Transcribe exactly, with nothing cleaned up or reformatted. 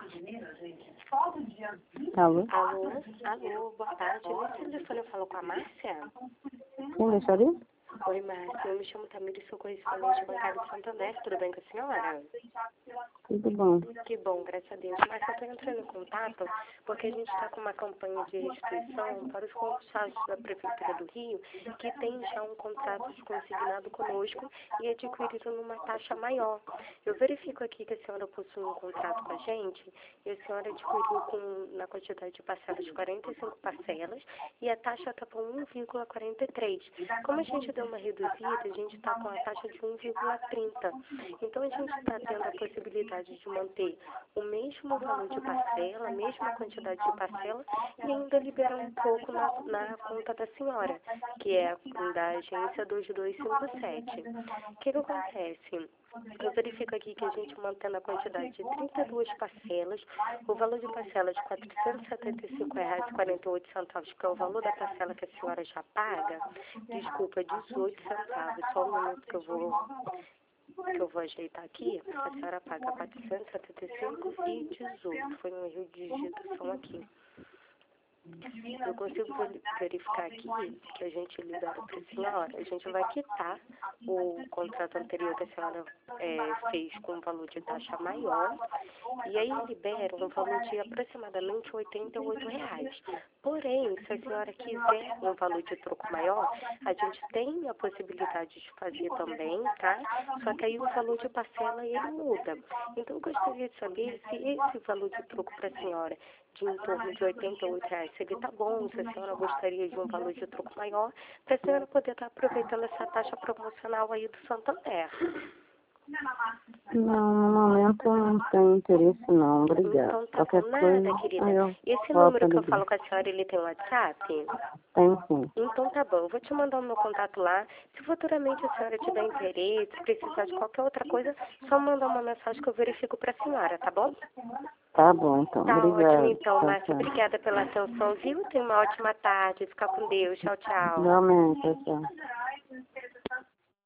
Alô? Alô? Alô, boa tarde. Nesse telefone eu falo com a Márcia? Quem deixaria? Oi, Márcia. Eu me chamo Tamires, sou correspondente bancária de Santander. Tudo bem com a senhora? Tudo bom. Que bom, graças a Deus. Márcia, eu estou entrando em contato porque a gente está com uma campanha de restituição para os concursados da Prefeitura do Rio que tem já um contrato de consignado conosco e adquirido numa taxa maior. Eu verifico aqui que a senhora possui um contrato com a gente e a senhora adquiriu com, na quantidade de parcelas de quarenta e cinco parcelas e a taxa está com um vírgula quarenta e três. Como a gente deu uma reduzida, a gente está com a taxa de um vírgula trinta. Então a gente está tendo a possibilidade de manter o mesmo valor de parcela, a mesma quantidade de parcela e ainda liberar um pouco na, na conta da senhora, que é a da agência dois dois cinco sete. O que, que acontece? Eu verifico aqui que a gente mantendo a quantidade de trinta e duas parcelas, o valor de parcela de quatrocentos e setenta e cinco reais e quarenta e oito centavos, que é o valor da parcela que a senhora já paga, desculpa, dezoito centavos, só um minuto que eu vou, que eu vou ajeitar aqui, a senhora paga quatrocentos e setenta e cinco e dezoito, foi um erro de digitação aqui. Eu consigo verificar aqui que a gente libera para a senhora, a gente vai quitar o contrato anterior que a senhora é, fez com um valor de taxa maior e aí libera um valor de aproximadamente oitenta e oito reais. Porém, se a senhora quiser um valor de troco maior, a gente tem a possibilidade de fazer também, tá? Só que aí o valor de parcela ele muda. Então, eu gostaria de saber se esse valor de troco para a senhora de em torno de oitenta e oito reais, se ele tá bom, se a senhora gostaria de um valor de troco maior, para a senhora poder estar aproveitando essa taxa promocional aí do Santander. Não, no momento eu não tenho interesse não, obrigada. Então tá Qualquer bom, nada, coisa, querida. aí eu Esse volto número a que eu ligar. falo com a senhora, ele tem WhatsApp? Tem sim. Então tá bom, eu vou te mandar o meu contato lá. Se futuramente a senhora tiver interesse, precisar de qualquer outra coisa, só mandar uma mensagem que eu verifico para a senhora, tá bom? Tá bom, então. Tá Obrigada. ótimo então, Tchau, Márcia. tchau. Obrigada pela atenção, viu? Tenha uma ótima tarde. Fica com Deus. Tchau, tchau. Igualmente, tchau, tchau.